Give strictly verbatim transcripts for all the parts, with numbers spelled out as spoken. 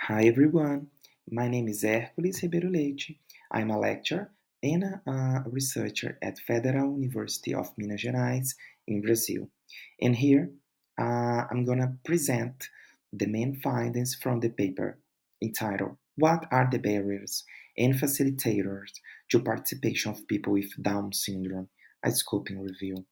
Hi everyone, my name is Hércules Ribeiro Leite. I'm a lecturer and a, a researcher at Federal University of Minas Gerais in Brazil. And here uh, I'm gonna present the main findings from the paper entitled What are the barriers and facilitators to participation of people with Down syndrome? A scoping review.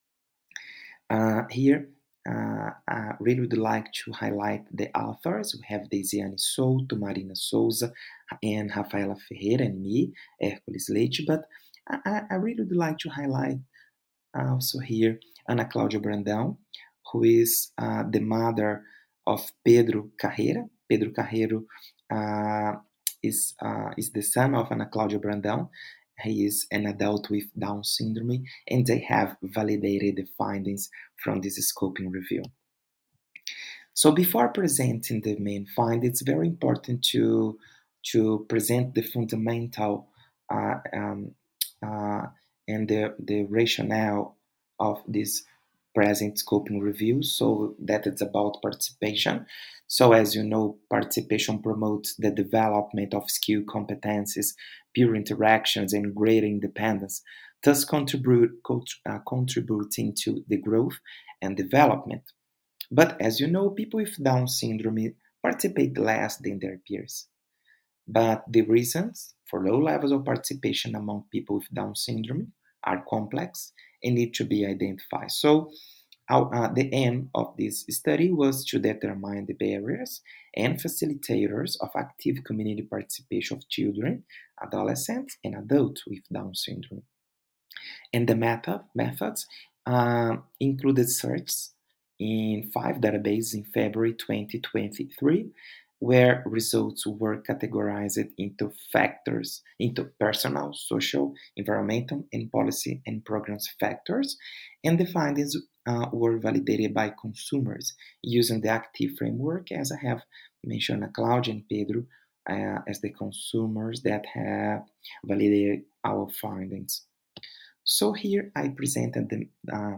Uh, here, uh, I really would like to highlight the authors. We have Deisiane Souto, Marina Souza, and Rafaela Ferreira, and me, Hércules Leite. But I, I really would like to highlight also here Ana Cláudia Brandão, who is uh, the mother of Pedro Carreira. Pedro Carreiro uh, is, uh, is the son of Ana Cláudia Brandão. He is an adult with Down syndrome, and they have validated the findings from this scoping review. So before presenting the main findings, it's very important to, to present the fundamental uh, um, uh, and the, the rationale of this present scoping review, so that it's about participation. So as you know, participation promotes the development of skill competencies, peer interactions, and greater independence, thus contribute, uh, contributing to the growth and development. But as you know, people with Down syndrome participate less than their peers. But the reasons for low levels of participation among people with Down syndrome are complex and need to be identified. So, our, uh, the aim of this study was to determine the barriers and facilitators of active community participation of children, adolescents, and adults with Down syndrome. And the method, methods uh, included searches in five databases in February twenty twenty-three, where results were categorized into factors, into personal, social, environmental, and policy and programs factors, and the findings uh, were validated by consumers using the active framework, as I have mentioned, Claudia and Pedro uh, as the consumers that have validated our findings. So here I presented the, uh,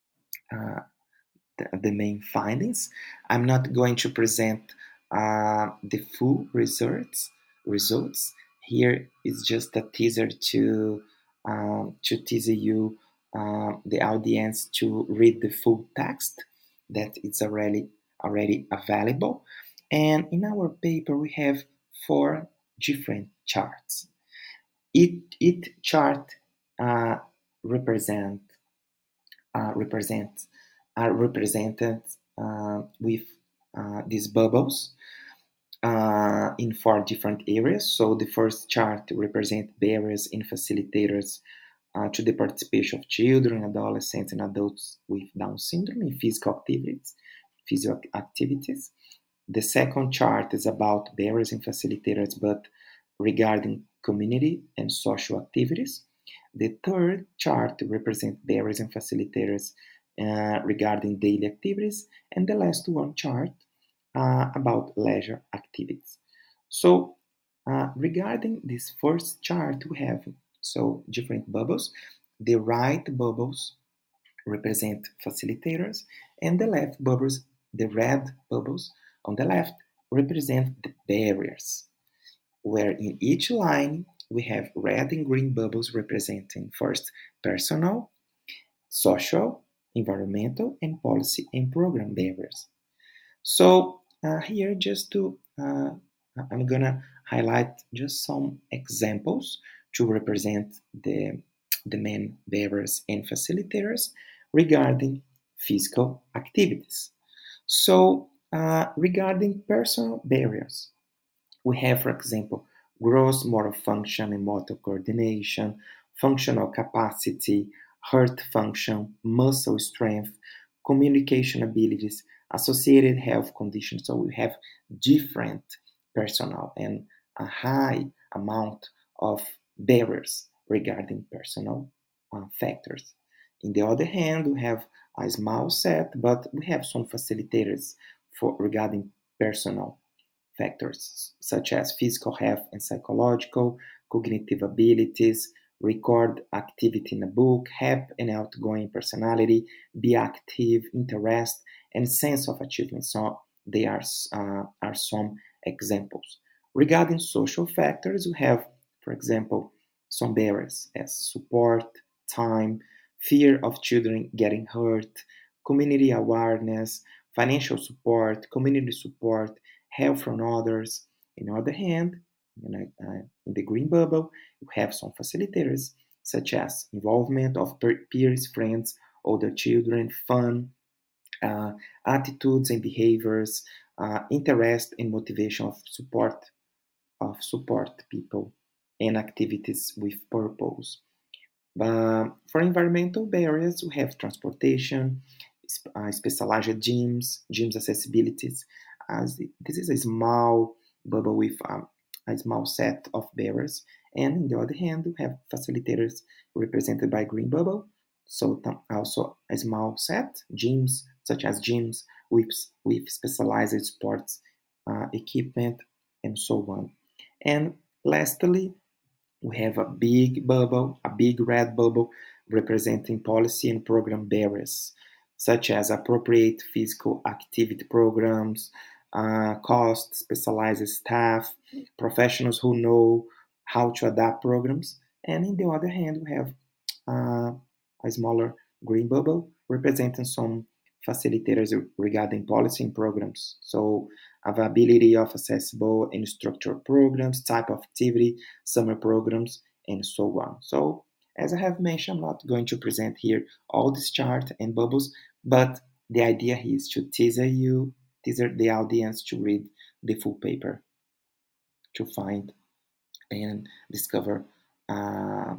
uh, the, the, main findings. I'm not going to present uh, the full results. Results here is just a teaser to um, to tease you uh, the audience to read the full text that is already already available. And in our paper we have four different charts. Each, each chart uh, represent uh, represent are represented uh, with uh, these bubbles uh, in four different areas. So the first chart represents barriers and facilitators uh, to the participation of children, adolescents, and adults with Down syndrome in physical activities. Physical activities. The second chart is about barriers and facilitators, but regarding community and social activities. The third chart represents barriers and facilitators uh, regarding daily activities, and the last one chart uh, about leisure activities. So, uh, regarding this first chart, we have so different bubbles. The right bubbles represent facilitators, and the left bubbles, the red bubbles on the left, represent the barriers, where in each line we have red and green bubbles representing first personal, social, environmental, and policy and program barriers. So uh, here just to, uh, I'm gonna highlight just some examples to represent the, the main barriers and facilitators regarding physical activities. So uh, regarding personal barriers, we have, for example, gross motor function and motor coordination, functional capacity, heart function, muscle strength, communication abilities, associated health conditions. So we have different personal and a high amount of barriers regarding personal uh, factors. In the other hand, we have a small set, but we have some facilitators for regarding personal factors such as physical health and psychological, cognitive abilities, record activity in a book, happy and outgoing personality, be active, interest, and sense of achievement. So they are, uh, are some examples. Regarding social factors, we have, for example, some barriers as support, time, fear of children getting hurt, community awareness, financial support, community support, help from others. On the other hand, you know, uh, in the green bubble, you have some facilitators such as involvement of peers, friends, older children, fun, uh, attitudes and behaviors, uh, interest and motivation of support of support people, and activities with purpose. But for environmental barriers, we have transportation, uh, specialized gyms, gyms accessibilities. As this is a small bubble with um, a small set of barriers, and on the other hand, we have facilitators represented by green bubble. So also a small set gyms, such as gyms with with specialized sports uh, equipment and so on. And lastly, we have a big bubble, a big red bubble representing policy and program barriers, such as appropriate physical activity programs, uh, cost, specialized staff, professionals who know how to adapt programs. And in the other hand, we have uh, a smaller green bubble representing some facilitators regarding policy and programs. So availability of accessible and structured programs, type of activity, summer programs, and so on. So as I have mentioned, I'm not going to present here all this chart and bubbles, but the idea is to teaser you, teaser the audience to read the full paper to find and discover uh,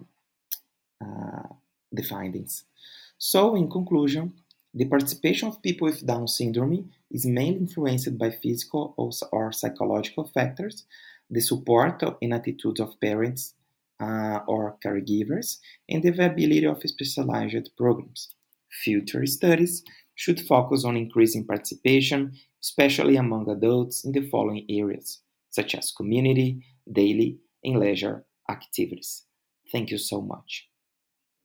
uh, the findings. So, in conclusion, the participation of people with Down syndrome is mainly influenced by physical or psychological factors, the support and attitudes of parents uh, or caregivers, and the availability of specialized programs. Future studies should focus on increasing participation, especially among adults, in the following areas, such as community, daily, and leisure activities. Thank you so much.